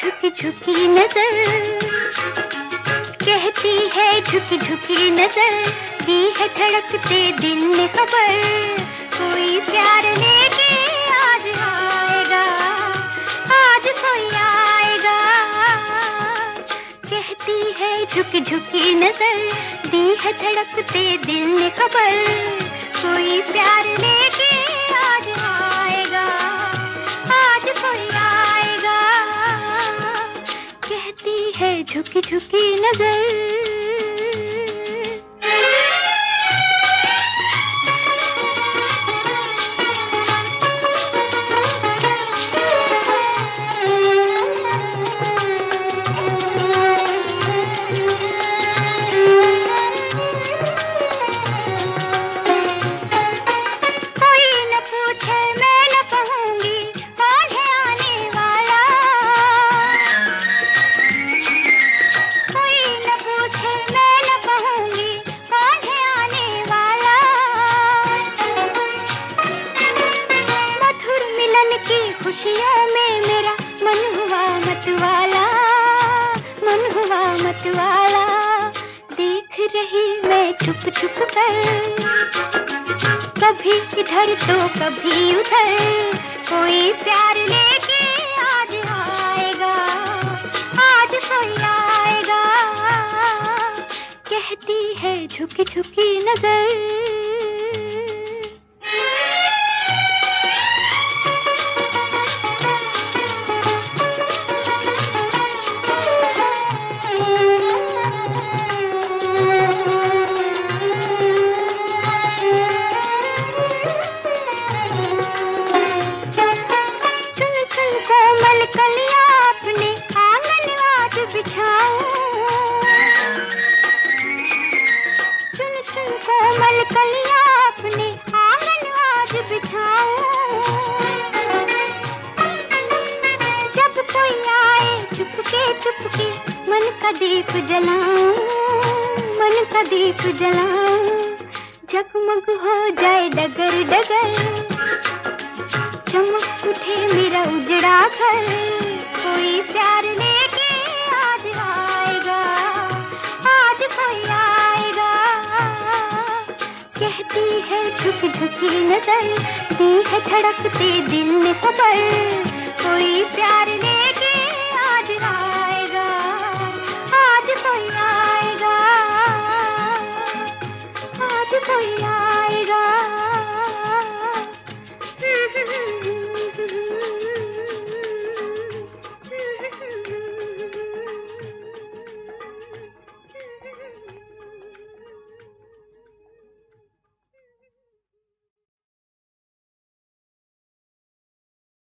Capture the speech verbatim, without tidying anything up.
झुकी झुकी नजर, कहती है झुकी झुकी नजर, दी है धड़कते दिल ने खबर, कोई प्यार लेके आज आएगा, आज कोई आएगा। कहती है झुकी झुकी नजर, दी है धड़कते दिल ने खबर, कोई प्यार लेके आज आएगा, आज कोई आएगा। कहती है झुकी झुकी नजर। खुशियों में मेरा मन हुआ मतवाला, मन हुआ मतवाला। देख रही मैं छुप छुप कर, कभी इधर तो कभी उधर, कोई प्यार लेके आज आएगा, आज कोई आएगा। कहती है झुकी झुकी नजर। कोमल कलियां अपने आंगन आज बिछाऊं, चुन चुन कोमल कलियां अपने आंगन आज बिछाऊं। जब कोई आए चुपके चुपके मन का दीप जलाऊं, मन का दीप जलाऊं। जगमग हो जाए डगर डगर, चमक उठे मेरा उजड़ा घर, कोई प्यार लेके आज आएगा, आज कोई आएगा। कहती है झुकी झुकी नजर, दी है धड़कते दिल ने खबर,